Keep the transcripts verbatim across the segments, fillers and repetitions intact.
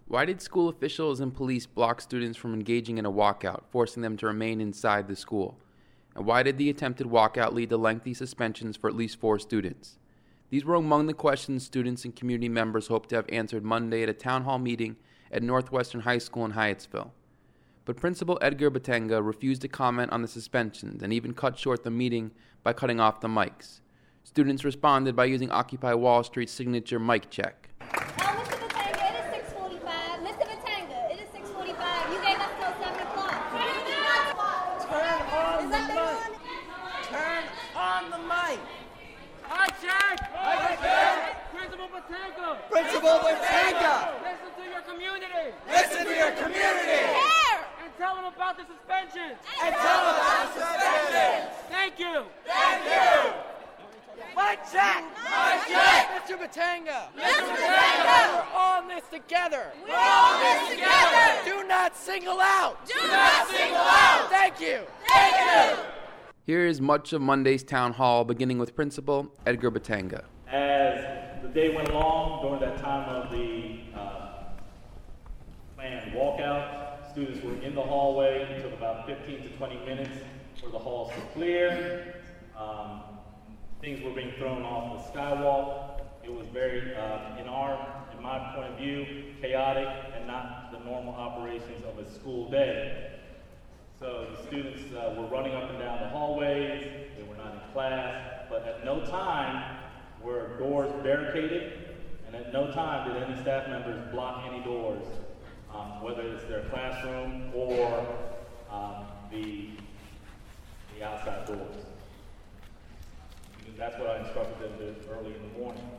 Why did school officials and police block students from engaging in a walkout, forcing them to remain inside the school? And why did the attempted walkout lead to lengthy suspensions for at least four students? These were among the questions students and community members hoped to have answered Monday at a town hall meeting at Northwestern High School in Hyattsville. But Principal Edgar Batenga refused to comment on the suspensions and even cut short the meeting by cutting off the mics. Students responded by using Occupy Wall Street's signature mic check. Oh, Mister Batenga, it is six forty-five. Mister Batenga, it is six forty-five. You gave us till seven o'clock. Turn on Is the that the mic. Turn on the mic. Hi, check! Hi, check! Principal Batenga! Principal Batenga! Listen to your community! Listen to your community! Here! And tell them about the suspension! And tell them about the suspension! Thank you! Thank you! Mic check! Mic check! Mister Batenga! Mister Batenga! We're all in this together! We're all in this together! Do not single out! Do not single out! Thank you! Thank you! Here is much of Monday's town hall, beginning with Principal Edgar Batenga. As the day went along, during that time of the uh, planned walkout, students were in the hallway. It took about fifteen to twenty minutes for the halls to clear. Um, things were being thrown off the skywalk. It was very, uh, in our, in my point of view, chaotic and not the normal operations of a school day. So the students uh, were running up and down the hallways. They were not in class, but at no time were doors barricaded, and at no time did any staff members block any doors, um, whether it's their classroom or um, the, the outside doors. Because that's what I instructed them to do early in the morning.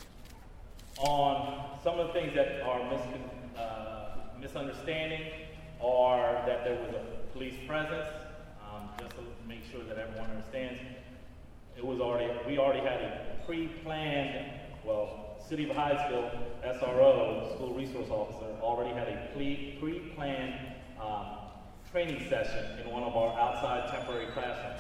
On some of the things that are mis- uh, misunderstanding are that there was a police presence, um, just to make sure that everyone understands. It was already, we already had a pre-planned, well, City of Hyattsville S R O, School Resource Officer, already had a pre- pre-planned um, training session in one of our outside temporary classrooms.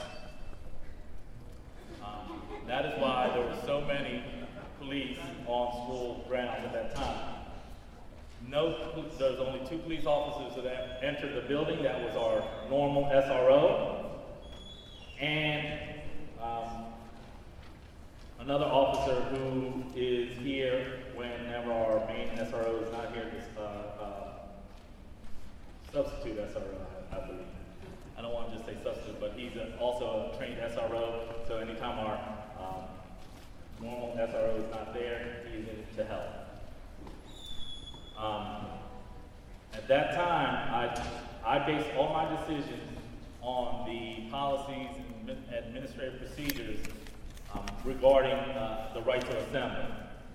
Um, that is why there were so many police on school grounds at that time. No, there's only two police officers that entered the building. That was our normal S R O. And um, another officer who is here whenever our main S R O is not here, this uh, uh, substitute S R O, I, I believe. I don't want to just say substitute, but he's a, also a trained S R O. So anytime our um, normal S R O is not there, he's in to help. Um, at that time, I, I based all my decisions on the policies and administrative procedures um, regarding uh, the right to assemble.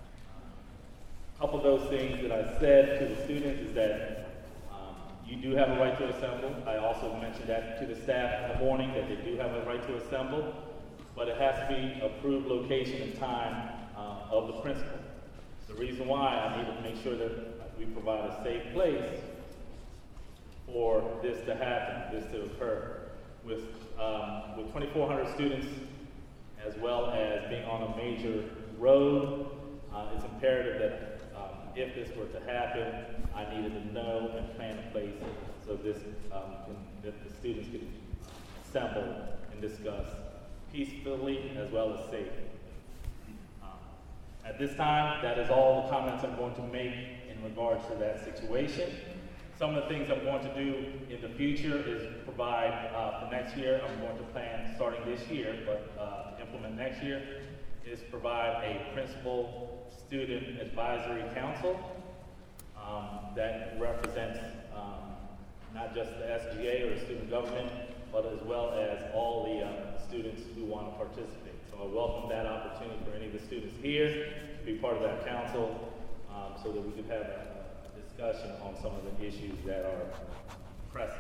A couple of those things that I said to the students is that um, you do have a right to assemble. I also mentioned that to the staff in the morning, that they do have a right to assemble, but it has to be approved location and time uh, of the principal. The reason why I need to make sure that we provide a safe place for this to happen, this to occur. With, um, with twenty-four hundred students, as well as being on a major road, uh, it's imperative that um, if this were to happen, I needed to know and plan a place so this, um, can, that the students could assemble and discuss peacefully as well as safely. Um, at this time, that is all the comments I'm going to make in regards to that situation. Some of the things I'm going to do in the future is provide, uh, for next year, I'm going to plan, starting this year, but uh, implement next year, is provide a principal-student advisory council um, that represents um, not just the S G A or the student government, but as well as all the uh, students who want to participate. So I welcome that opportunity for any of the students here to be part of that council um, so that we could have a discussion on some of the issues that are pressing.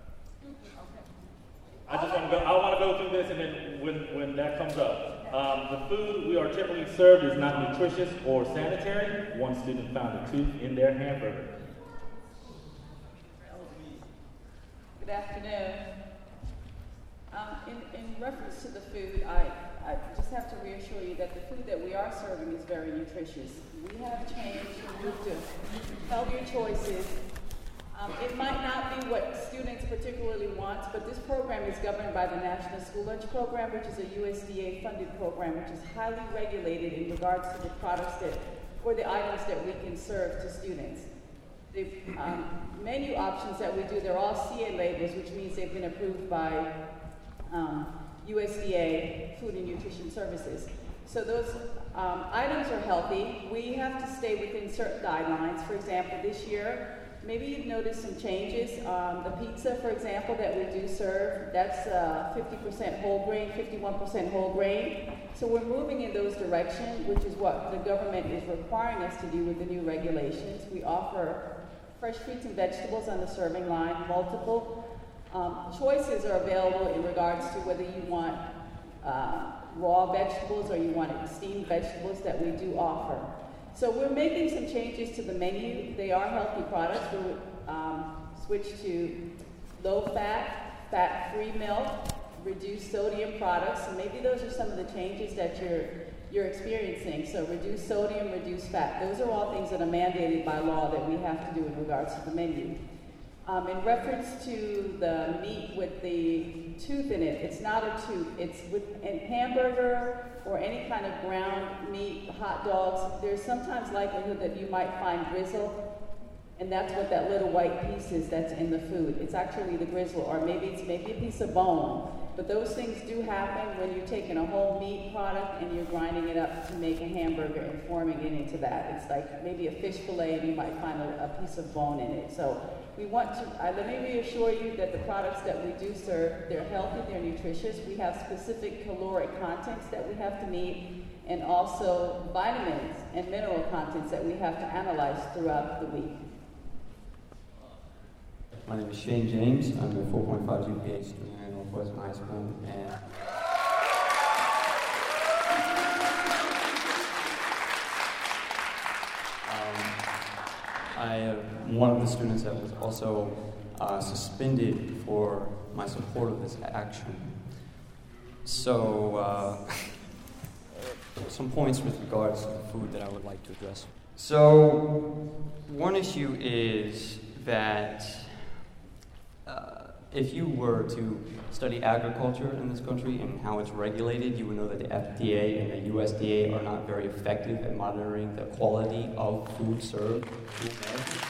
I just want to go, I want to go through this, and then when, when that comes up. Um, the food we are typically served is not nutritious or sanitary. One student found a tooth in their hamburger. Good afternoon. Um, in, in reference to the food, I, I just have to reassure you that the food that we are serving is very nutritious. We have changed and moved to healthier choices. Um, it might not be what students particularly want, but this program is governed by the National School Lunch Program, which is a U S D A-funded program, which is highly regulated in regards to the products that, or the items that we can serve to students. The um, menu options that we do, they're all C A labels, which means they've been approved by um, U S D A Food and Nutrition Services. So those um, items are healthy. We have to stay within certain guidelines. For example, this year, maybe you've noticed some changes. Um, the pizza, for example, that we do serve, that's uh, fifty percent whole grain, fifty-one percent whole grain. So we're moving in those directions, which is what the government is requiring us to do with the new regulations. We offer fresh fruits and vegetables on the serving line, multiple um, choices are available in regards to whether you want uh, raw vegetables or you want steamed vegetables that we do offer. So we're making some changes to the menu. They are healthy products. We would um, switch to low-fat, fat-free milk, reduced sodium products. So maybe those are some of the changes that you're you're experiencing. So reduced sodium, reduced fat. Those are all things that are mandated by law that we have to do in regards to the menu. Um, in reference to the meat with the tooth in it, it's not a tooth. It's with a hamburger or any kind of ground meat, hot dogs. There's sometimes likelihood that you might find grizzle, and that's what that little white piece is that's in the food. It's actually the grizzle, or maybe it's maybe a piece of bone. But those things do happen when you're taking a whole meat product and you're grinding it up to make a hamburger and forming it into that. It's like maybe a fish fillet and you might find a, a piece of bone in it. So we want to, uh, let me reassure you that the products that we do serve, they're healthy, they're nutritious. We have specific caloric contents that we have to meet, and also vitamins and mineral contents that we have to analyze throughout the week. My name is Shane James. I'm a four point five G P A student at Northwestern High School, and um, I am one of the students that was also uh, suspended for my support of this action. So, uh, some points with regards to the food that I would like to address. So, one issue is that Uh, if you were to study agriculture in this country and how it's regulated, you would know that the F D A and the U S D A are not very effective at monitoring the quality of food served to Americans.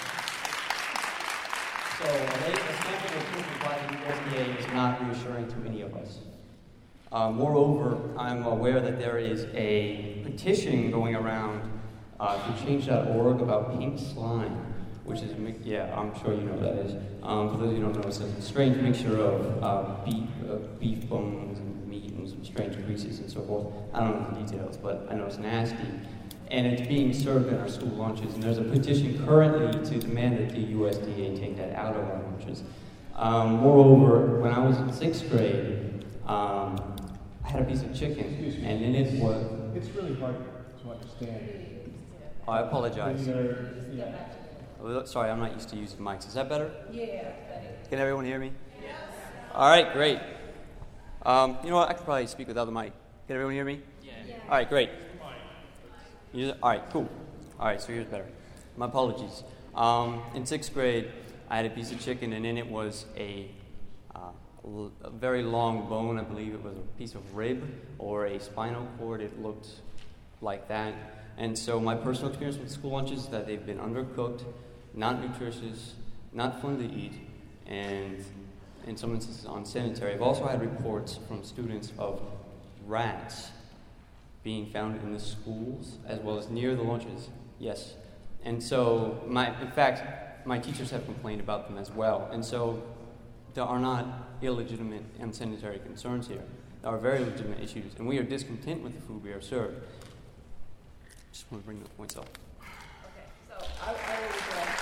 So a sample of food supplied by the U S D A is not reassuring to any of us. Uh, moreover, I'm aware that there is a petition going around uh, through change dot org about pink slime, which is, yeah, I'm sure you know what that is. Um, for those who don't know, it's a strange mixture of uh, beef, uh, beef bones and meat and some strange greases and so forth. I don't know the details, but I know it's nasty. And it's being served in our school lunches, and there's a petition currently to demand that the U S D A take that out of our lunches. Um, moreover, when I was in sixth grade, um, I had a piece of chicken, and in it was... It's really hard to understand. Oh, I apologize. Yeah. Sorry, I'm not used to using mics. Is that better? Yeah. Can everyone hear me? Yes. All right, great. Um, you know what? I could probably speak without the mic. Can everyone hear me? Yeah. yeah. All right, great. You, all right, cool. All right, so here's better. My apologies. Um, in sixth grade, I had a piece of chicken, and in it was a, uh, a very long bone. I believe it was a piece of rib or a spinal cord. It looked like that. And so my personal experience with school lunches is that they've been undercooked, not nutritious, not fun to eat, and in some instances unsanitary. I've also had reports from students of rats being found in the schools as well as near the lunches. Yes. And so, my, in fact, my teachers have complained about them as well. And so there are not illegitimate unsanitary concerns here. There are very legitimate issues, and we are discontent with the food we are served. Just want to bring the points up. Okay, so I, I would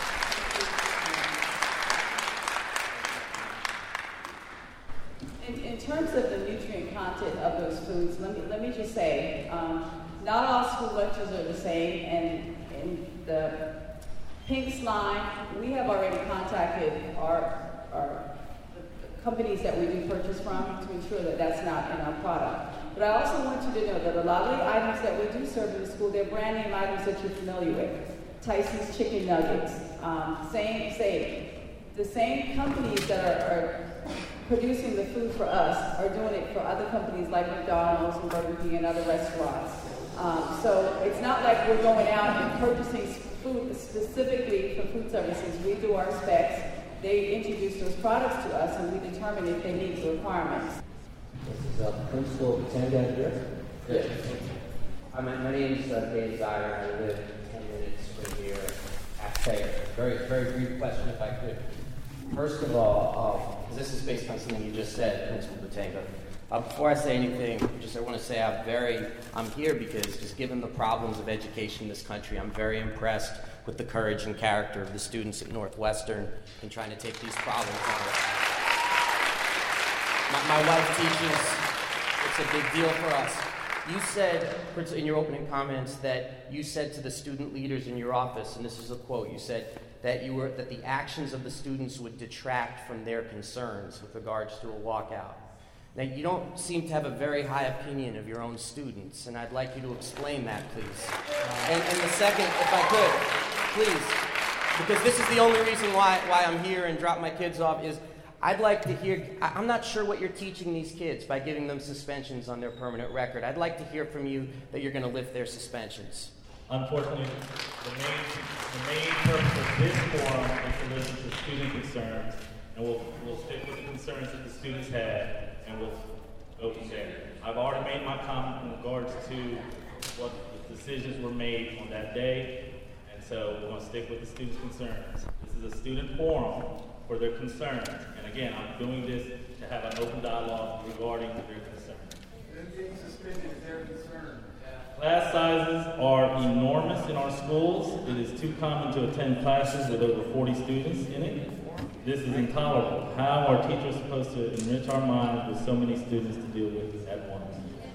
uh, in, in terms of the nutrient content of those foods, let me let me just say, um, not all school lunches are the same, and in the pink slime, we have already contacted our our companies that we do purchase from to ensure that that's not in our product. But I also want you to know that a lot of the items that we do serve in the school, they're brand name items that you're familiar with. Tyson's Chicken Nuggets, um, same, same. The same companies that are, are producing the food for us are doing it for other companies like McDonald's and Burger King and other restaurants. Um, so it's not like we're going out and purchasing food specifically for food services. We do our specs. They introduce those products to us, and we determine if they meet the requirements. This is uh, Principal Tanga here. Yes. Hi, my, my name is uh, Dave Dyer. I live ten minutes from here at Thayer. Very, very brief question, if I could. First of all, um, this is based on something you just said, Principal Batanga. Uh, before I say anything, just I want to say I'm very, I'm here because just given the problems of education in this country, I'm very impressed with the courage and character of the students at Northwestern in trying to take these problems on. My, my wife teaches, it's a big deal for us. You said in your opening comments that you said to the student leaders in your office, and this is a quote, you said that you were that the actions of the students would detract from their concerns with regards to a walkout. Now, you don't seem to have a very high opinion of your own students, and I'd like you to explain that, please. And, and the second, if I could, please, because this is the only reason why, why I'm here and drop my kids off, is I'd like to hear, I'm not sure what you're teaching these kids by giving them suspensions on their permanent record. I'd like to hear from you that you're going to lift their suspensions. Unfortunately, the main, the main purpose of this forum is to listen to student concerns, and we'll, we'll stick with the concerns that the students had, and we'll go from there. I've already made my comment in regards to what the decisions were made on that day, and so we're going to stick with the students' concerns. This is a student forum for their concerns, and again, I'm doing this to have an open dialogue regarding their concerns. Them being suspended is their concern. Class sizes are enormous in our schools. It is too common to attend classes with over forty students in it. This is intolerable. How are teachers supposed to enrich our minds with so many students to deal with at once?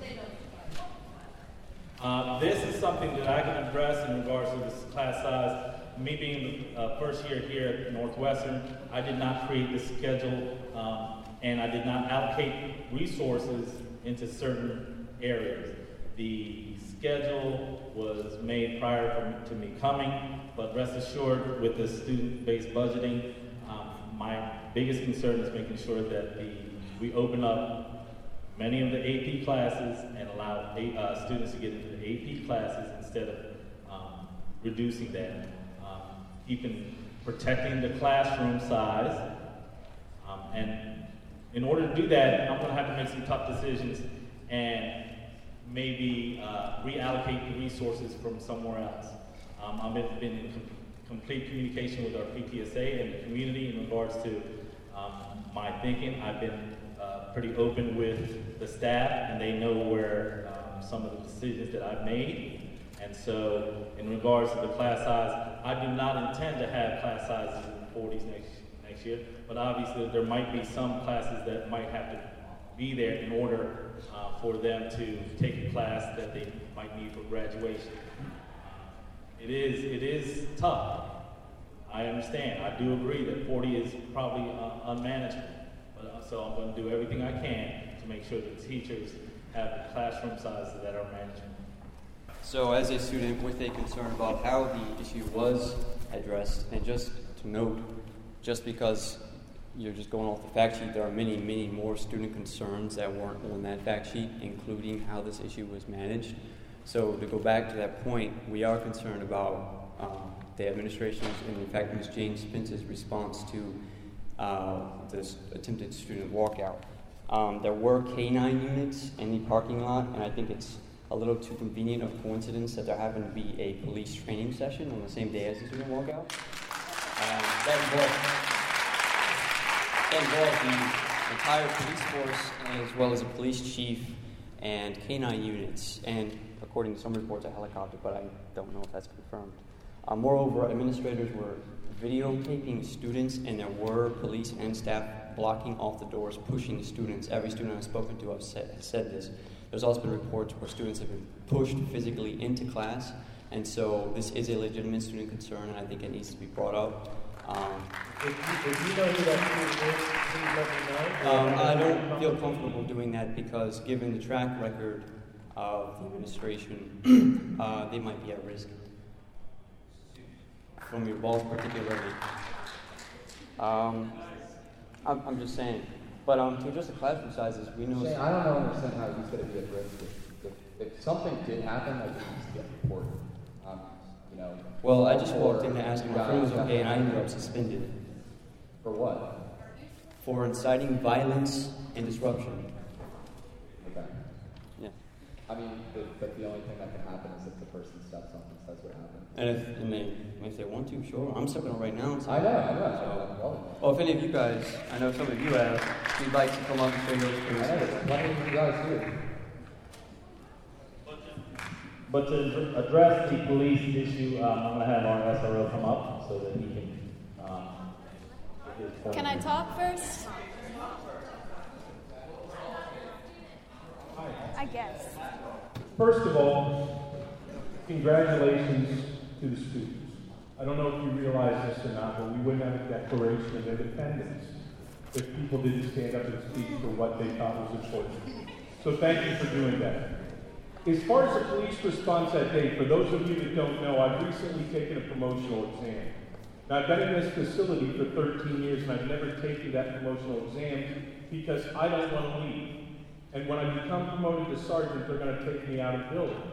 Uh, this is something that I can address in regards to this class size. Me being the uh, first year here at Northwestern, I did not create this schedule, um, and I did not allocate resources into certain areas. The schedule was made prior to me coming, but rest assured, with the student-based budgeting, um, my biggest concern is making sure that the, we open up many of the A P classes and allow a, uh, students to get into the A P classes instead of um, reducing that. Um, keeping, protecting the classroom size, um, and in order to do that, I'm going to have to make some tough decisions and maybe uh, reallocate the resources from somewhere else. Um, I've been, been in com complete communication with our P T S A and the community in regards to um, my thinking. I've been uh, pretty open with the staff, and they know where um, some of the decisions that I've made. And so, in regards to the class size, I do not intend to have class sizes in the forties next, next year, but obviously there might be some classes that might have to be there in order uh, for them to take a class that they might need for graduation. Uh, it is it is tough. I understand. I do agree that forty is probably uh, unmanageable. But uh, so I'm going to do everything I can to make sure that teachers have the classroom sizes that are manageable. So as a student with a concern about how the issue was addressed, and just to note, just because you're just going off the fact sheet, there are many, many more student concerns that weren't on that fact sheet, including how this issue was managed. So to go back to that point, we are concerned about um, the administration's, and in fact Miz Jane Spence's response to uh, this attempted student walkout. Um, there were K nine units in the parking lot, and I think it's a little too convenient of coincidence that there happened to be a police training session on the same day as the student walkout. Um, that involved, that involved the entire police force, as well as a police chief and K nine units, and according to some reports, a helicopter, but I don't know if that's confirmed. Uh, moreover, administrators were videotaping students, and there were police and staff blocking off the doors, pushing the students. Every student I've spoken to has said, has said this. There's also been reports where students have been pushed physically into class, and so this is a legitimate student concern, and I think it needs to be brought up. Um, If you, if you know who that student is, please let me know. Um, I don't feel comfortable doing that because given the track record of the administration, uh, they might be at risk. From your boss particularly. Um, I'm, I'm just saying. But um, to address the classroom sizes, we know... Shane, I don't know, understand how he's going to be at risk. If, if, if something did happen, like, he needs to get reported. Um, you know... Well, I just walked in to ask if my friend was okay, and I ended up suspended. For what? For inciting violence and disruption. Okay. Yeah. I mean, the, but the only thing that can happen is if the person steps up and says what happened. And if, and they, if they want to, sure. I'm stepping up right now. So, I know, I know. So, well, if any of you guys, I know some of you have, if you'd like to come up and show your experience. What do you guys do? But to address the police issue, um, I'm going to have our S R O come up so that he can. Um, give his point Can of I view. talk first? I guess. First of all, congratulations to the students. I don't know if you realize this or not, but we wouldn't have a Declaration of Independence if people didn't stand up and speak for what they thought was important. So thank you for doing that. As far as the police response that day, for those of you that don't know, I've recently taken a promotional exam. Now, I've been in this facility for thirteen years, and I've never taken that promotional exam because I don't want to leave. And when I become promoted to sergeant, they're going to take me out of the building.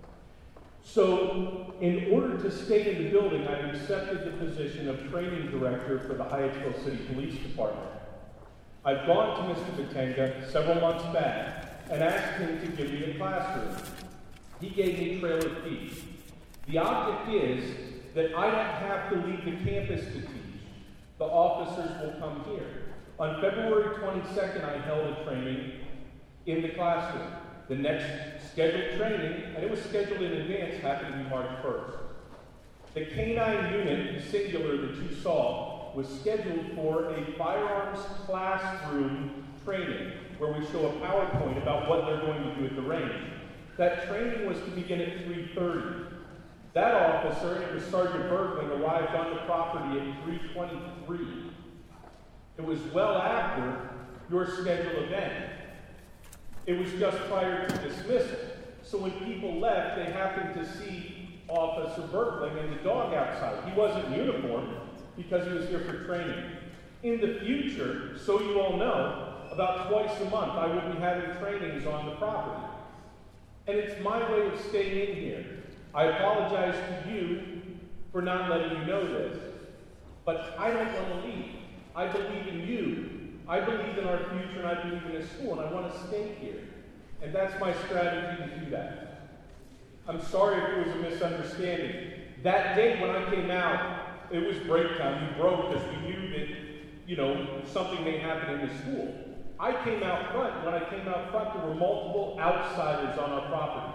So, in order to stay in the building, I've accepted the position of training director for the Hyattsville City Police Department. I've gone to Mister Batenga several months back and asked him to give me a classroom. He gave me trailer fees. The object is that I don't have to leave the campus to teach. The officers will come here. On February twenty-second, I held a training in the classroom. The next scheduled training, and it was scheduled in advance, happened to be March first. The K nine unit, singular, that you saw, was scheduled for a firearms classroom training where we show a PowerPoint about what they're going to do at the range. That training was to begin at three thirty. That officer, and it was Sergeant Bergling, arrived on the property at three twenty-three. It was well after your scheduled event. It was just prior to dismissal. So when people left, they happened to see Officer Bergling and the dog outside. He wasn't uniformed because he was here for training. In the future, so you all know, about twice a month I will be having trainings on the property. And it's my way of staying in here. I apologize to you for not letting you know this, but I don't want to leave. I believe in you. I believe in our future, and I believe in this school, and I want to stay here. And that's my strategy to do that. I'm sorry if it was a misunderstanding. That day when I came out, it was break time. We broke because we knew that, you know, something may happen in the school. I came out front. When I came out front, there were multiple outsiders on our property.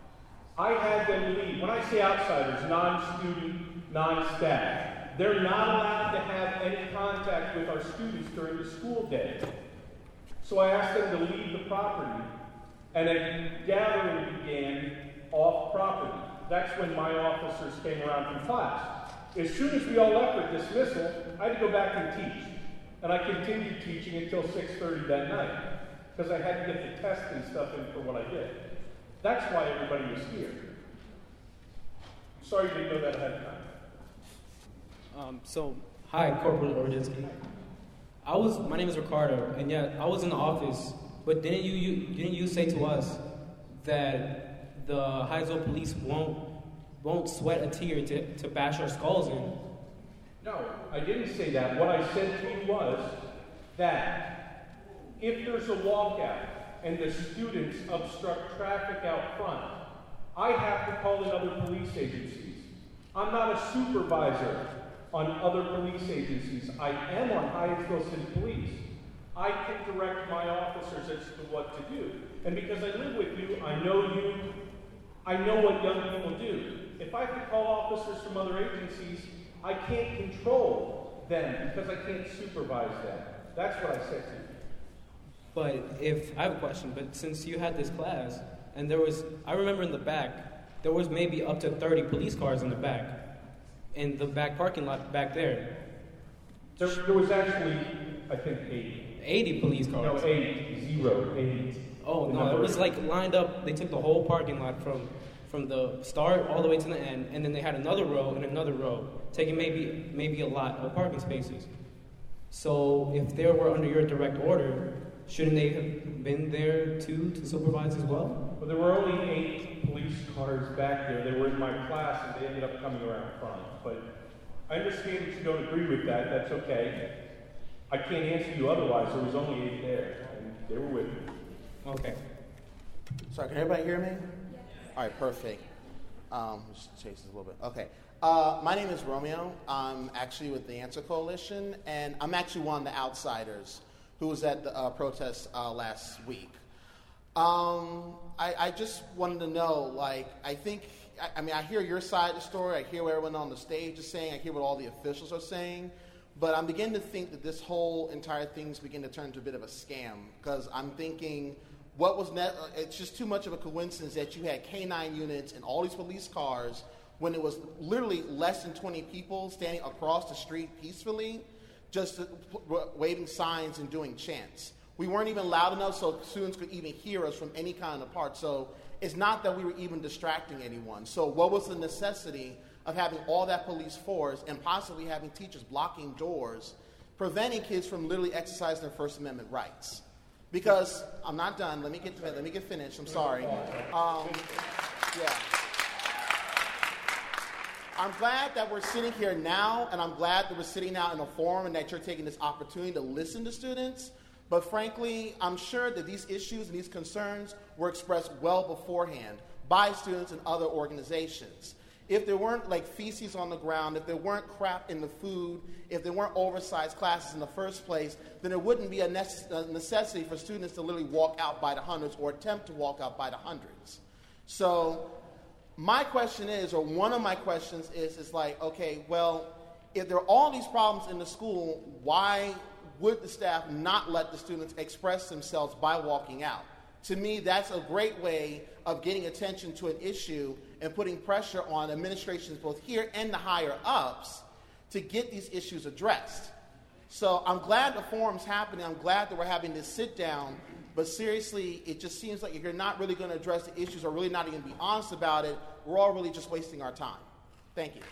I had them leave. When I say outsiders, non-student, non-staff. They're not allowed to have any contact with our students during the school day. So I asked them to leave the property, and a gathering began off property. That's when my officers came around from class. As soon as we all left for dismissal, I had to go back and teach. And I continued teaching until six thirty that night, because I had to get the test and stuff in for what I did. That's why everybody was here. Sorry you didn't know that ahead of time. Um, so, hi, Corporal Ordinsky. I was, my name is Ricardo, and yeah, I was in the office, but didn't you, you didn't you say to us that the Hyattsville police won't won't sweat a tear to, to bash our skulls in? No, I didn't say that. What I said to you was that if there's a walkout and the students obstruct traffic out front, I have to call in other police agencies. I'm not a supervisor on other police agencies. I am on Hyattsville City Police. I can direct my officers as to what to do. And because I live with you, I know you, I know what young people do. If I could call officers from other agencies, I can't control them because I can't supervise them. That's what I said to you. But if, I have a question, but since you had this class, and there was, I remember in the back, there was maybe up to thirty police cars in the back, in the back parking lot back there. There, there was actually, I think, eight. eighty police cars. No, eight. Zero. Eight. Oh, The no, number it was eight. like lined up. They took the whole parking lot from from the start all the way to the end, and then they had another row and another row, taking maybe maybe a lot of parking spaces. So if they were under your direct order, shouldn't they have been there too to supervise as well? Well, there were only eight police cars back there. They were in my class, and they ended up coming around front. But I understand that you don't agree with that. That's okay. I can't answer you otherwise. There was only eight there, and they were with me. Okay. Sorry, can everybody hear me? All right, perfect. Um, let's chase this a little bit. Okay. Uh, my name is Romeo. I'm actually with the Answer Coalition, and I'm actually one of the outsiders who was at the uh, protest uh, last week. Um, I, I just wanted to know, like, I think, I, I mean, I hear your side of the story. I hear what everyone on the stage is saying. I hear what all the officials are saying. But I'm beginning to think that this whole entire thing's beginning to turn into a bit of a scam, because I'm thinking, what was net? It's just too much of a coincidence that you had K nine units and all these police cars when it was literally less than twenty people standing across the street peacefully, just waving signs and doing chants. We weren't even loud enough so students could even hear us from any kind of part. So it's not that we were even distracting anyone. So what was the necessity of having all that police force and possibly having teachers blocking doors, preventing kids from literally exercising their First Amendment rights? Because I'm not done. Let me get to, let me get finished. I'm sorry. Um, yeah. I'm glad that we're sitting here now, and I'm glad that we're sitting now in a forum and that you're taking this opportunity to listen to students. But frankly, I'm sure that these issues and these concerns were expressed well beforehand by students and other organizations. If there weren't like feces on the ground, if there weren't crap in the food, if there weren't oversized classes in the first place, then there wouldn't be a, nece- a necessity for students to literally walk out by the hundreds or attempt to walk out by the hundreds. So my question is, or one of my questions is, is like, okay, well, if there are all these problems in the school, why would the staff not let the students express themselves by walking out? To me, that's a great way of getting attention to an issue and putting pressure on administrations both here and the higher ups to get these issues addressed. So I'm glad the forum's happening. I'm glad that we're having this sit down. But seriously, it just seems like if you're not really going to address the issues or really not even be honest about it, we're all really just wasting our time. Thank you.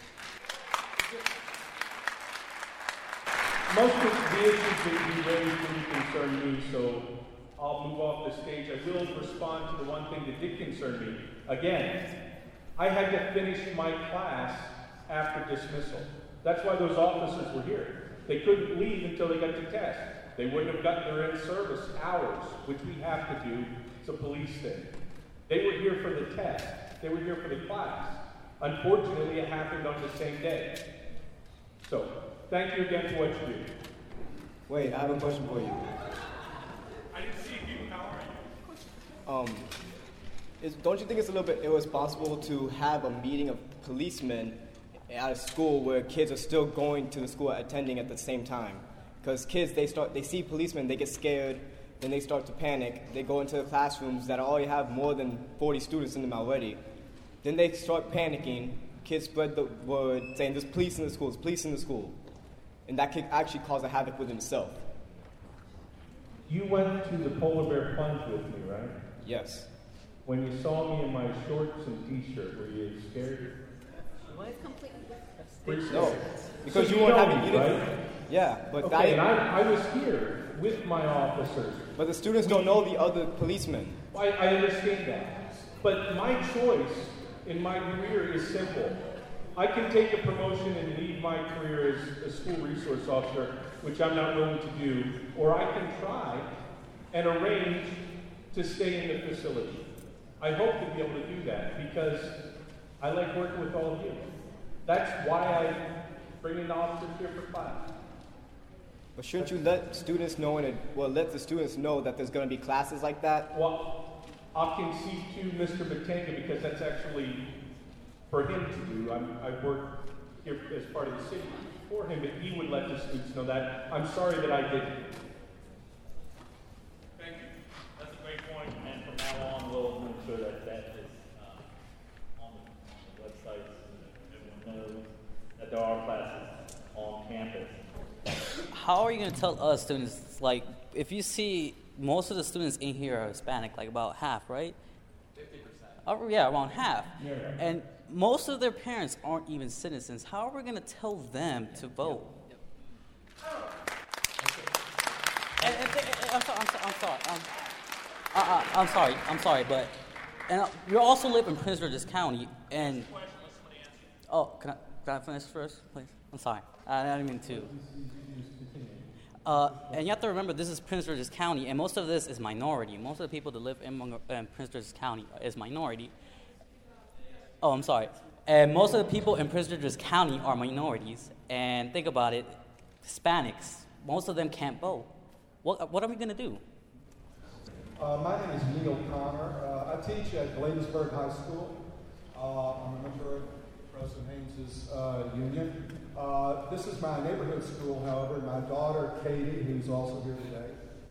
Most of the issues that you raised didn't concern me, so I'll move off the stage. I will respond to the one thing that did concern me. Again, I had to finish my class after dismissal. That's why those officers were here. They couldn't leave until they got the test. They wouldn't have gotten their in-service hours, which we have to do. It's a police thing. They were here for the test. They were here for the class. Unfortunately, it happened on the same day. So, thank you again for what you do. Wait, I have a question for you. I didn't see you. How are you? Um, is, don't you think it's a little bit irresponsible to have a meeting of policemen at a school where kids are still going to the school attending at the same time? Because kids, they start, they see policemen, they get scared, then they start to panic. They go into the classrooms that already have more than forty students in them already. Then they start panicking. Kids spread the word saying there's police in the school, there's police in the school. And that could actually cause a havoc within itself. You went to the polar bear plunge with me, right? Yes. When you saw me in my shorts and t-shirt, were you scared? Were you No, scared? because So you weren't know having me, uniform. right? Yeah, but Okay, that, and I, I was here with my officers. but the students don't know the other policemen. I, I understand that. But my choice in my career is simple. I can take a promotion and leave my career as a school resource officer, which I'm not willing to do, or I can try and arrange to stay in the facility. I hope to be able to do that because I like working with all of you. That's why I bring in the officers here for class. But shouldn't you let students know, and well, let the students know that there's going to be classes like that? Well, I'll concede to Mister Batenga because that's actually for him to do. I'm, I work here as part of the city for him, but he would let the students know that. I'm sorry that I didn't. Thank you. That's a great point, and from now on, we'll make sure that that is uh, on the websites, and everyone knows that there are classes on campus. how are you going to tell us students, like, if you see most of the students in here are Hispanic, like about half, right? fifty percent. Oh, yeah, around half. Yeah. And most of their parents aren't even citizens. How are we going to tell them to vote? Yep. And, and, and, and I'm sorry, I'm sorry, I'm sorry. Um, uh, uh, I'm sorry, I'm sorry, but and uh, you also live in Prince George's County, and oh, can I can I finish first, please? I'm sorry, I didn't mean to. Uh, and you have to remember, this is Prince George's County, and most of this is minority. Most of the people that live in, Mon- in Prince George's County is minority. Oh, I'm sorry. And most of the people in Prince George's County are minorities. And think about it, Hispanics, most of them can't vote. What what are we going to do? Uh, my name is Neil Connor. Uh, I teach at Bladensburg High School. Uh, I'm a member of President Haynes' uh, union. Uh, this is my neighborhood school, however. My daughter, Katie, who's also here today.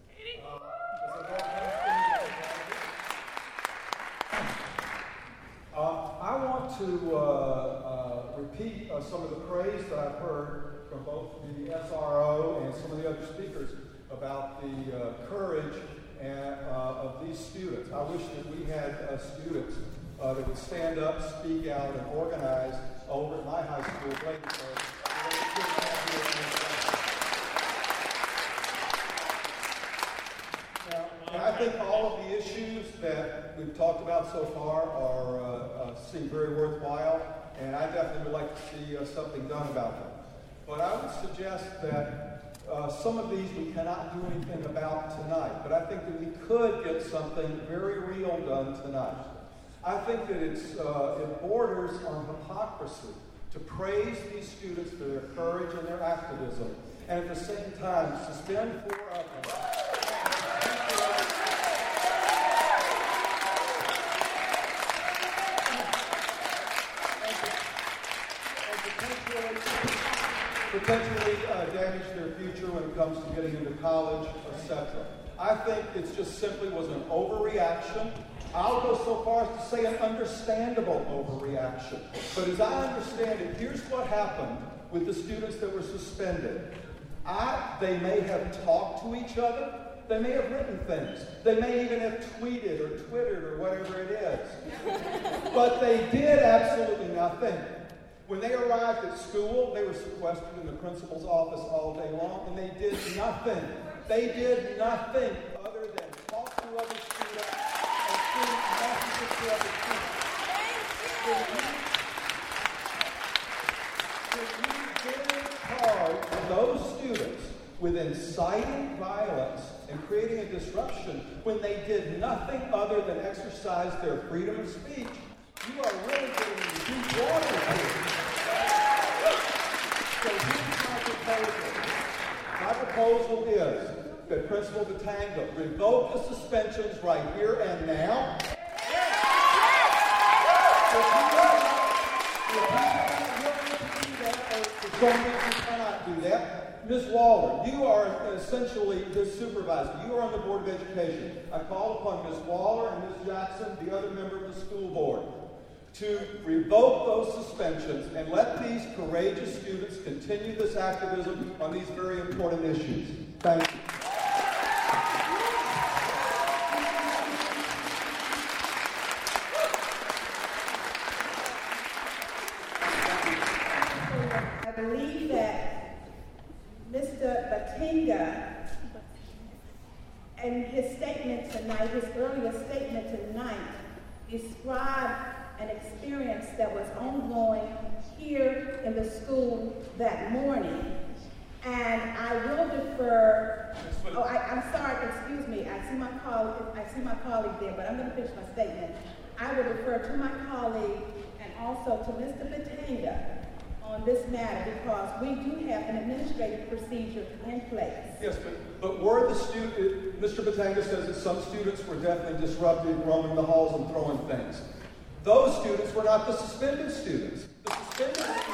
Uh, uh, I want to uh, uh, repeat uh, some of the praise that I've heard from both the S R O and some of the other speakers about the uh, courage and, uh, of these students. I wish that we had uh, students uh, that would stand up, speak out, and organize over at my high school, Bladensburg. Now, and I think all of the issues that we've talked about so far are uh, uh, seem very worthwhile, and I definitely would like to see uh, something done about them. But I would suggest that Uh, some of these we cannot do anything about tonight, but I think that we could get something very real done tonight. I think that it's, uh, it borders on hypocrisy to praise these students for their courage and their activism, and at the same time suspend four of them. Potentially uh, damage their future when it comes to getting into college, et cetera. I think it just simply was an overreaction. I'll go so far as to say an understandable overreaction. But as I understand it, here's what happened with the students that were suspended. I, they may have talked to each other. They may have written things. They may even have tweeted or twittered or whatever it is. But they did absolutely nothing. When they arrived at school, they were sequestered in the principal's office all day long, and they did nothing. They did nothing other than talk to other students and send messages to other students. If you did charge those students with inciting violence and creating a disruption when they did nothing other than exercise their freedom of speech, you are really getting into deep water here. So here's my proposal. My proposal is that Principal Batanga revoke the suspensions right here and now. If you don't, if you do that, or for some reason you cannot do that, Miz Waller, you are essentially the supervisor. You are on the Board of Education. I call upon Miz Waller and Miz Jackson, the other member of the school board, to revoke those suspensions and let these courageous students continue this activism on these very important issues. Thank you. I believe that Mister Batanga, in his statement tonight, his earlier statement tonight, described an experience that was ongoing here in the school that morning. And I will defer, oh, I, I'm sorry, excuse me, I see my colleague, I see my colleague there, but I'm going to finish my statement. I will defer to my colleague and also to Mister Batanga on this matter because we do have an administrative procedure in place. Yes, but, but were the student, Mister Batanga says that some students were definitely disruptive, roaming the halls and throwing things. Those students were not the suspended students. The suspended students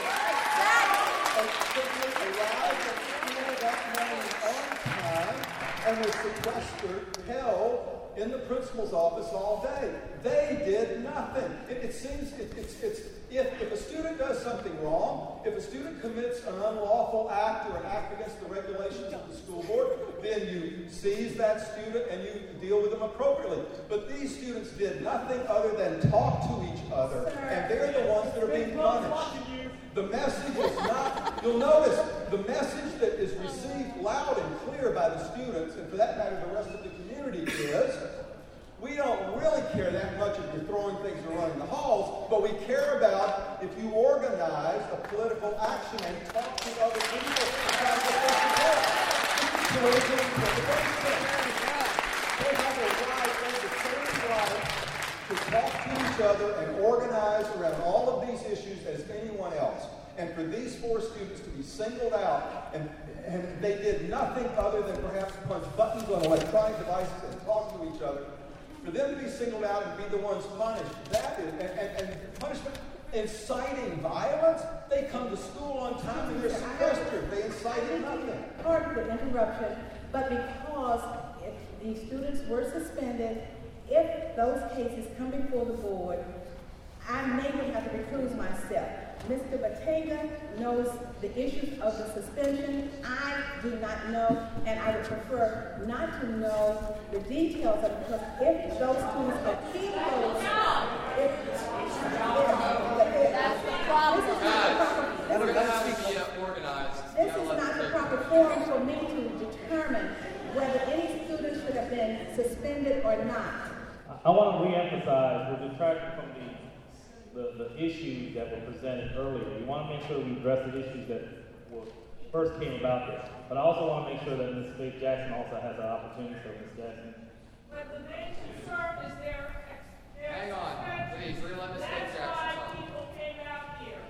simply arrived at school that morning on time and were sequestered, held in the principal's office all day. They did nothing. It, it seems it, it's, it's if, if a student does something wrong, if a student commits an unlawful act or an act against the regular sees that student and you deal with them appropriately. But these students did nothing other than talk to each other, and they're the ones that are being punished. The message is not, you'll notice, the message that is received loud and clear by the students, and for that matter the rest of the community, is we don't really care that much if you're throwing things around in the halls, but we care about if you organize a political action and talk to other people about what they should do. Political interpretation. They have a right, they have the same right to talk to each other and organize around all of these issues as anyone else. And for these four students to be singled out, and, and they did nothing other than perhaps punch buttons on electronic devices and talk to each other, for them to be singled out and be the ones punished, that is, and, and, and punishment, inciting violence, they come to school on time in their semester, they incited nothing. Pardon the interruption, but because if these students were suspended, if those cases come before the board, I may have to recuse myself. Mister Batega knows the issues of the suspension. I do not know, and I would prefer not to know the details of it, because if those students achieve those, if, That's the problem. This is not the proper, this is not the proper forum for me to determine whether any students should have been suspended or not. I want to reemphasize, we're detracting from the The, the issues that were presented earlier. We want to make sure we address the issues that were, first came about this. But I also want to make sure that Miz Faith Jackson also has an opportunity. So, Miz Jackson. But the nation served is their, their Hang on, please. We're going to let Miz Faith Jackson talk. That's why people came out here.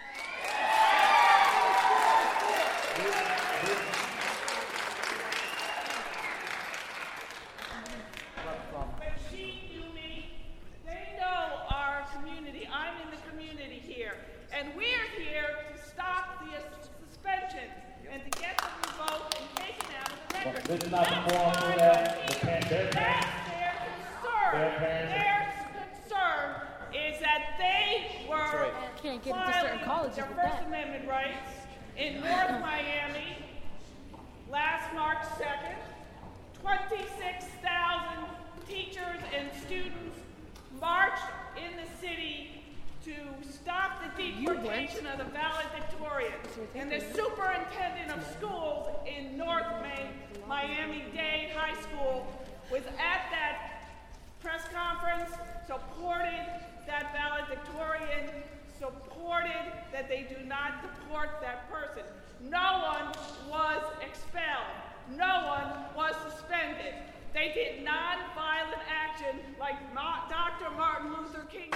When she knew me, they know our community. I'm in the community here. And we're here to stop the suspension and to get them revoked and taken out of the record. Well, this is not the forum for that. The parents, their That's parents, their concern. their parents. Their concern is that they were Can't get into certain filing colleges their with First that. Amendment rights in North Miami last March second. twenty-six thousand teachers and students marched in the city to stop the deportation of the valedictorian. And the superintendent of schools in North Miami-Dade High School was at that press conference, supported that valedictorian, supported that they do not deport that person. No one was expelled. No one was suspended. They did non-violent action like Doctor Martin Luther King.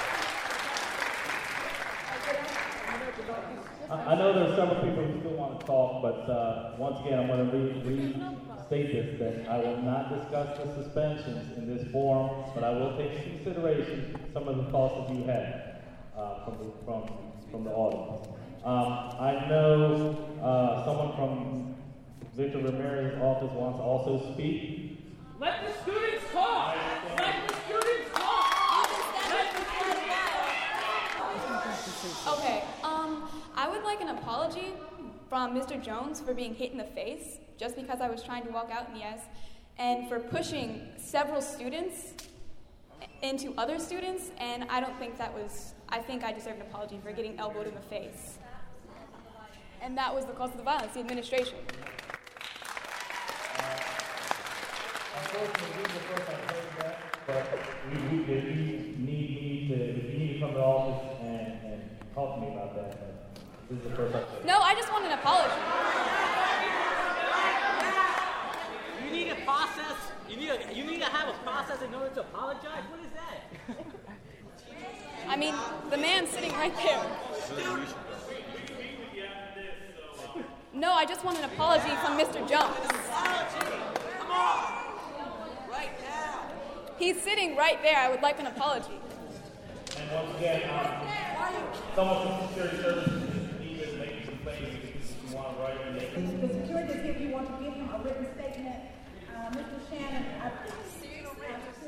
I, I know there's several people who still want to talk, but uh, once again, I'm going to re- restate this, that I will not discuss the suspensions in this forum, but I will take into consideration some of the thoughts that you had uh, from, the, from, from the audience. Um, I know uh, someone from Victor Ramirez's office wants to also speak. Let the students talk! Let the students talk! Let the students talk! Okay, um, I would like an apology from Mister Jones for being hit in the face just because I was trying to walk out, and yes, and for pushing several students into other students, and I don't think that was, I think I deserve an apology for getting elbowed in the face. And that was the cause of the violence, the administration. Unfortunately, this is the first I've heard that, but we, we, if you need me to, if you need to come to the office and, and talk to me about that, but this is the first I've heard. No, I just want an apology. You need a process. You need a, you need to have a process in order to apologize. What is that? I mean, the man's sitting right there. No, I just want an apology from Mister Jones. Come on! Right now! He's sitting right there. I would like an apology. And once again, um, someone from security services needs to make some things if you want to write and make The security is here if you want to give him a written statement. Uh, Mister Shannon, I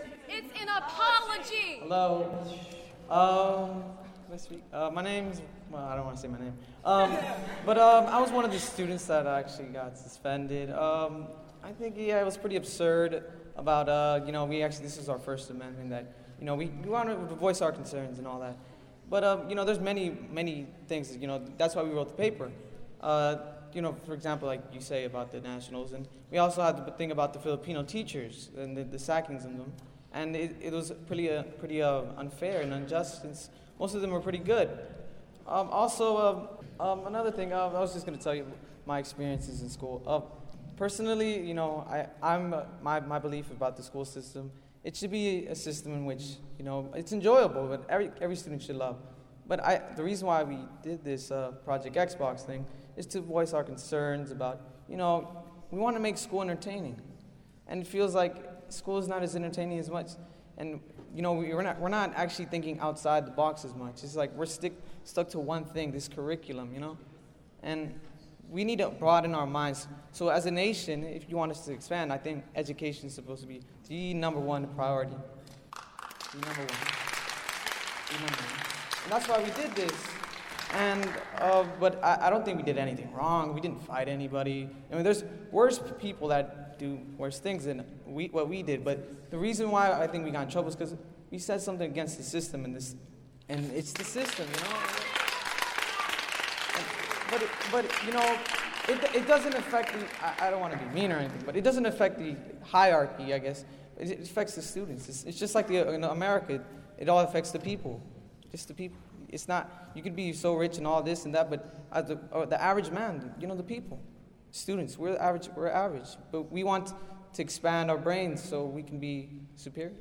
It's an apology! Hello. Um, let's speak. Uh, my name's well, I don't want to say my name. Um, but um, I was one of the students that actually got suspended. Um, I think, yeah, it was pretty absurd about, uh, you know, we actually, this is our First Amendment that, you know, we, we want to voice our concerns and all that. But, um, you know, there's many, many things, you know, that's why we wrote the paper. Uh, you know, for example, like you say about the nationals, and we also had to think about the Filipino teachers and the, the sackings of them. And it, it was pretty, uh, pretty uh, unfair and unjust since most of them were pretty good. Um, also, uh, um, another thing, uh, I was just going to tell you my experiences in school. Uh, personally, you know, I, I'm, uh, my, my belief about the school system, it should be a system in which, you know, it's enjoyable, but every, every student should love. But I, the reason why we did this uh, Project Xbox thing is to voice our concerns about, you know, we want to make school entertaining. And it feels like school is not as entertaining as much. And, you know, we're not, we're not actually thinking outside the box as much. It's like we're stick, stuck to one thing, this curriculum, you know? And we need to broaden our minds. So as a nation, if you want us to expand, I think education is supposed to be the number one priority. The number one. The number one. And that's why we did this. And, uh, but I, I don't think we did anything wrong. We didn't fight anybody. I mean, there's worse people that do worse things than we, what we did. But the reason why I think we got in trouble is because we said something against the system, and this, and it's the system, you know. And, but it, but you know, it it doesn't affect the. I, I don't want to be mean or anything, but it doesn't affect the hierarchy, I guess. It, it affects the students. It's, it's just like the in America, it, it all affects the people, just the people. It's not, you could be so rich and all this and that, but as the, or the average man, you know, the people, students, we're average, we're average. But we want to expand our brains so we can be superiors.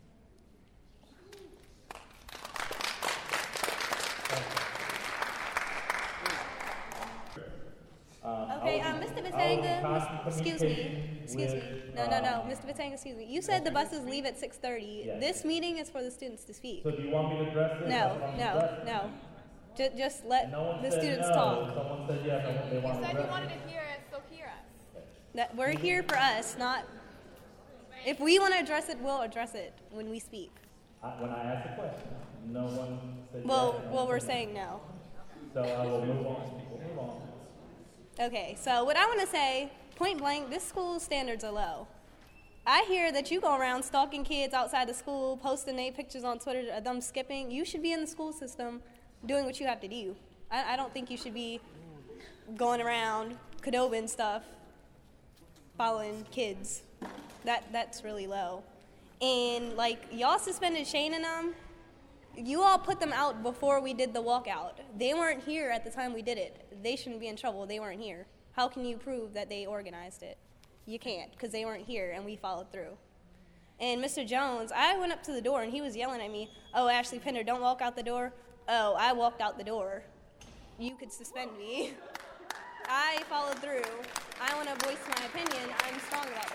Okay, um, Mister Batanga, excuse me, excuse me. No, no, no, Mister Batanga, excuse me. You said the buses leave at six thirty. Yes. This meeting is for the students to speak. So do you want me to address this? No, no, no. Ju- Just let No one the said students no. talk. Someone said yes. I want- They want to address it. to hear us, so hear us. That we're here for us, not. If we want to address it, we'll address it when we speak. I, when I asked the question, no one said Well, yes. well, we're saying no. So I will move on. We'll move on. Okay, so what I want to say, point blank, this school's standards are low. I hear that you go around stalking kids outside the school, posting their pictures on Twitter of them skipping. You should be in the school system doing what you have to do. I, I don't think you should be going around Cadobin stuff, following kids. That That's really low. And, like, y'all suspended Shane and them. You all put them out before we did the walkout. They weren't here at the time we did it. They shouldn't be in trouble. They weren't here. How can you prove that they organized it? You can't, because they weren't here and we followed through. And Mister Jones, I went up to the door and he was yelling at me, "Oh, Ashley Pender, don't walk out the door." Oh, I walked out the door. You could suspend me. I followed through. I want to voice my opinion. I'm strong about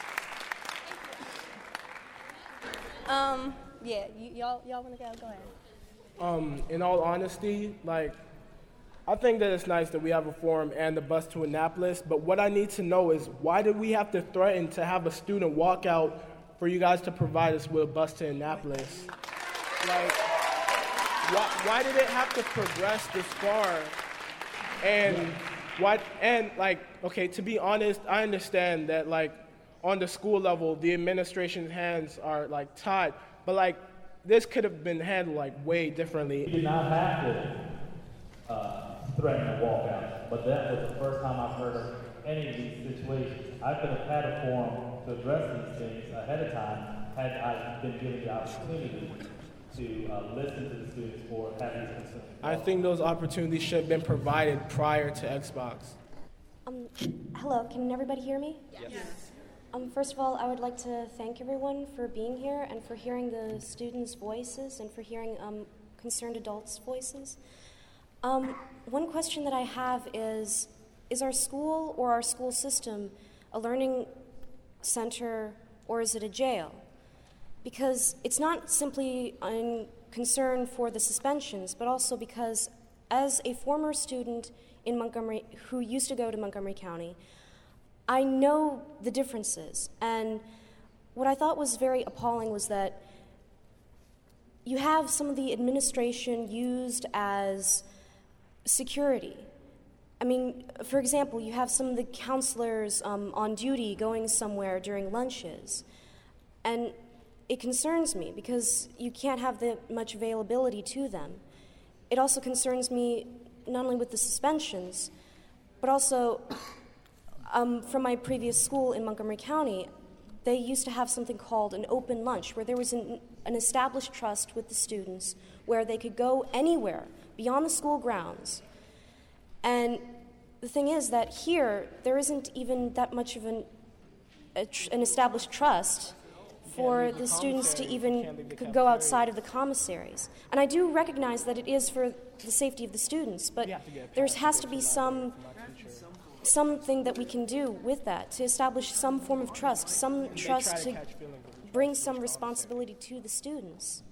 that. Um, yeah, y- y'all, y'all want to go? Go ahead. Um, in all honesty, like, I think that it's nice that we have a forum and the bus to Annapolis, but what I need to know is why did we have to threaten to have a student walk out for you guys to provide us with a bus to Annapolis? Like, why, why did it have to progress this far? And what, and like, okay, to be honest, I understand that, like, on the school level, the administration's hands are, like, tied, but, like, this could have been handled, like, way differently. We did not have to uh, threaten a walkout, but that was the first time I've heard of any of these situations. I could have had a forum to address these things ahead of time had I been given the opportunity to uh, listen to the students or have these concerns. I think those opportunities should have been provided prior to Xbox. Um, hello, can everybody hear me? Yes. Yes. Um, first of all, I would like to thank everyone for being here and for hearing the students' voices and for hearing um, concerned adults' voices. Um, one question that I have is, is our school or our school system a learning center or is it a jail? Because it's not simply a concern for the suspensions, but also because as a former student in Montgomery who used to go to Montgomery County, I know the differences. And what I thought was very appalling was that you have some of the administration used as security. I mean, for example, you have some of the counselors um, on duty going somewhere during lunches. And it concerns me because you can't have that much availability to them. It also concerns me not only with the suspensions, but also um, from my previous school in Montgomery County, they used to have something called an open lunch, where there was an, an established trust with the students where they could go anywhere beyond the school grounds. And the thing is that here, there isn't even that much of an, a tr- an established trust for the students to even could go outside of the commissaries. And I do recognize that it is for the safety of the students, but there has to be some something that we can do with that to establish some form of trust, some trust to bring some responsibility to the students.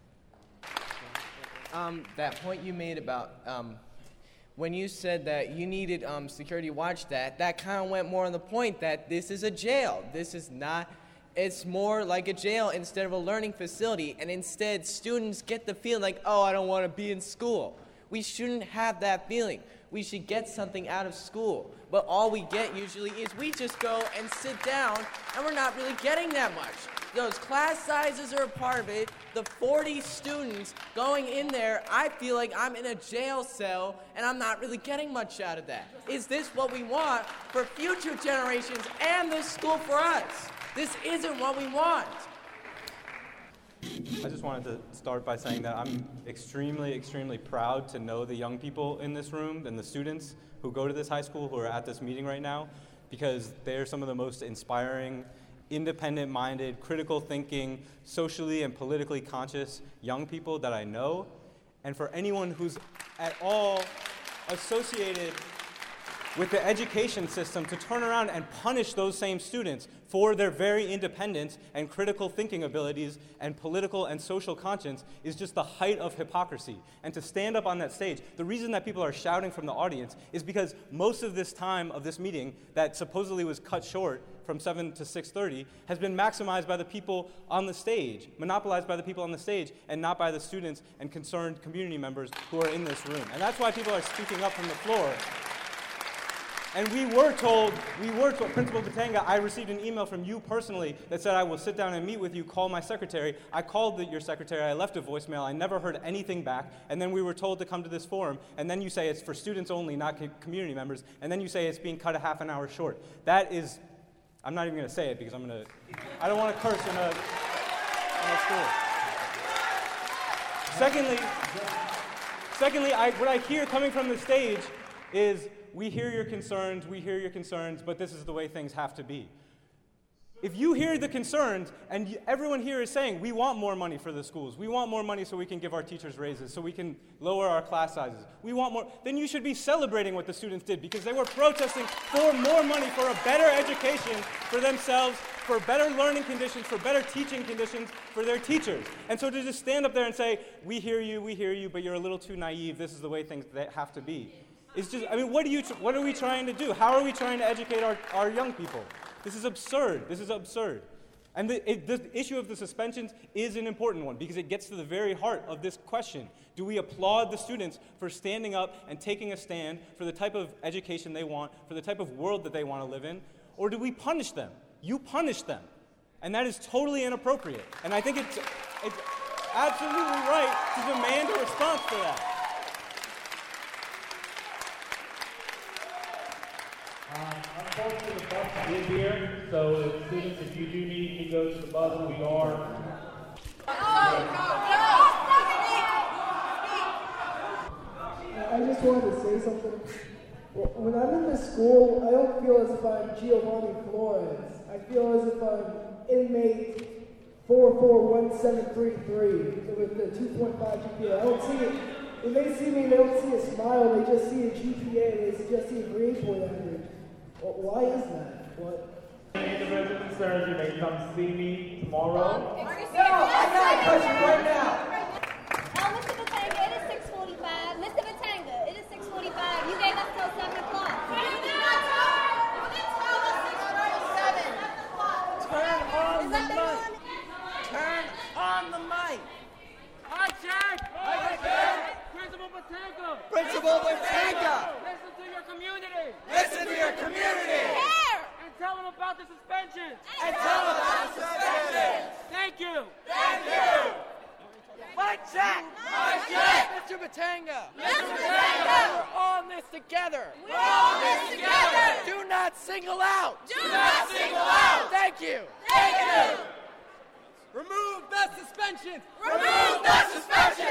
Um, that point you made about um, when you said that you needed um, security watch, that that kind of went more on the point that this is a jail. This is not. It's more like a jail instead of a learning facility, and instead students get the feeling like, oh, I don't want to be in school. We shouldn't have that feeling. We should get something out of school. But all we get usually is we just go and sit down, and we're not really getting that much. Those class sizes are a part of it. The forty students going in there, I feel like I'm in a jail cell, and I'm not really getting much out of that. Is this what we want for future generations and this school for us? This isn't what we want. I just wanted to start by saying that I'm extremely, extremely proud to know the young people in this room and the students who go to this high school who are at this meeting right now, because they're some of the most inspiring, independent-minded, critical thinking, socially and politically conscious young people that I know. And for anyone who's at all associated with the education system to turn around and punish those same students for their very independence and critical thinking abilities and political and social conscience is just the height of hypocrisy. And to stand up on that stage, the reason that people are shouting from the audience is because most of this time of this meeting that supposedly was cut short from seven to six thirty has been maximized by the people on the stage, monopolized by the people on the stage, and not by the students and concerned community members who are in this room. And that's why people are speaking up from the floor. And we were told, we were told, Principal Batanga, I received an email from you personally that said I will sit down and meet with you, call my secretary. I called the, your secretary, I left a voicemail, I never heard anything back, and then we were told to come to this forum, and then you say it's for students only, not co- community members, and then you say it's being cut a half an hour short. That is, I'm not even going to say it because I'm going to, I don't want to curse in a, in a school. Secondly, secondly, I, what I hear coming from the stage is, we hear your concerns, we hear your concerns, but this is the way things have to be. If you hear the concerns, and everyone here is saying, we want more money for the schools, we want more money so we can give our teachers raises, so we can lower our class sizes, we want more, then you should be celebrating what the students did, because they were protesting for more money, for a better education for themselves, for better learning conditions, for better teaching conditions for their teachers. And so to just stand up there and say, we hear you, we hear you, but you're a little too naive, this is the way things have to be. It's just, I mean, what, do you, what are we trying to do? How are we trying to educate our, our young people? This is absurd. This is absurd. And the, it, the issue of the suspensions is an important one because it gets to the very heart of this question. Do we applaud the students for standing up and taking a stand for the type of education they want, for the type of world that they want to live in? Or do we punish them? You punish them. And that is totally inappropriate. And I think it's, it's absolutely right to demand a response to that. Um, unfortunately, the bus is here, so if students, if you do need to go to the bus, we are. I just wanted to say something. When I'm in this school, I don't feel as if I'm Giovanni Flores. I feel as if I'm inmate four four one seven three three with the two point five G P A. I don't see it. When they see me, they don't see a smile, they just see a G P A, they just see a grade point average. Well, why is that? What? Any of the resident concerns, you may come see me tomorrow. No, I got a question right now. Uh, Mister Batanga, it is six forty-five. Mister Batanga, it is six forty-five. You gave us till seven o'clock. Turn on the mic. Turn on the mic. Hi, Jack. Hi, Jack. Principal Batanga. Principal Batanga. the suspensions. And tell them about the suspensions. Thank you. Thank you. Mike check. Mike check. Mister Batanga. Mister Batanga. We're all in this together. We're all in this together. Do not single out. Do not single out. Thank you. Thank you. Remove the suspensions. Remove the suspensions.